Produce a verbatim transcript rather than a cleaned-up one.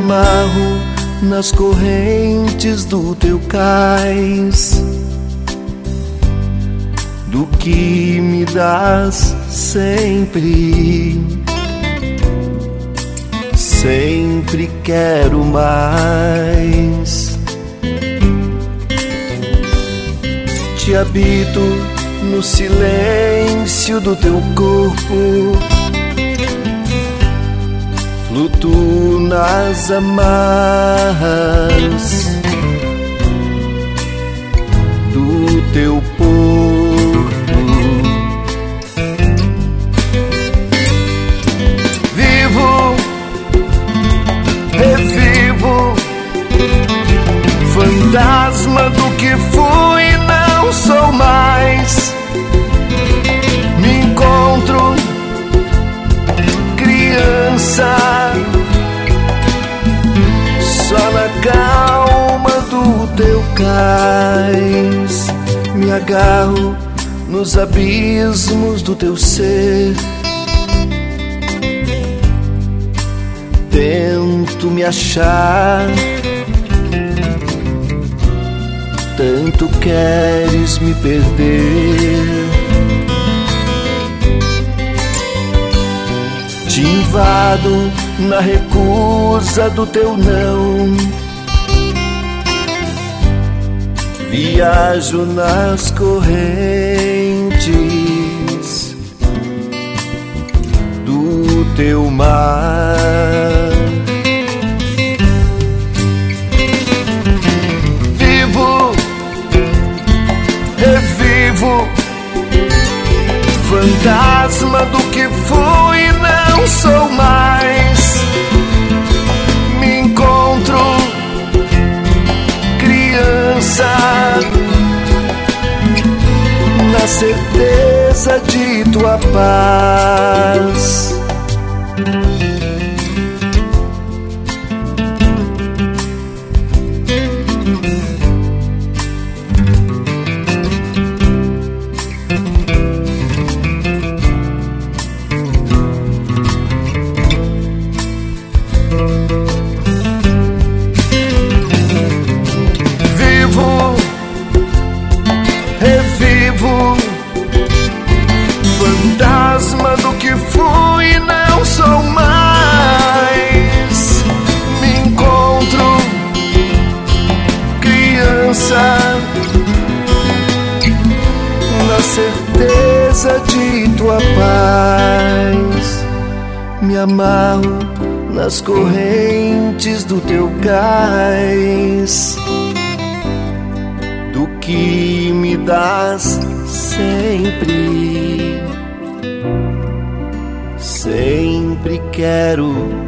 amarro nas correntes do teu cais, do que me dás sempre. Sempre quero mais. Te habito no silêncio do teu corpo, flutuo nas amarras do teu porto. Vivo, revivo, fantasma do que fui, não sou mais. Me encontro criança, só na calma do teu cais. Me agarro nos abismos do teu ser, tento me achar. Tanto queres me perder. Te invado na recusa do teu não, viajo nas correntes do teu mar. Vivo, revivo, fantasma do que fui, não sou mais. Me encontro criança, na certeza de tua paz. Fantasma do que fui, não sou mais. Me encontro criança, na certeza de tua paz. Me amarro nas correntes do teu cais, do que me dás sempre. Sempre quero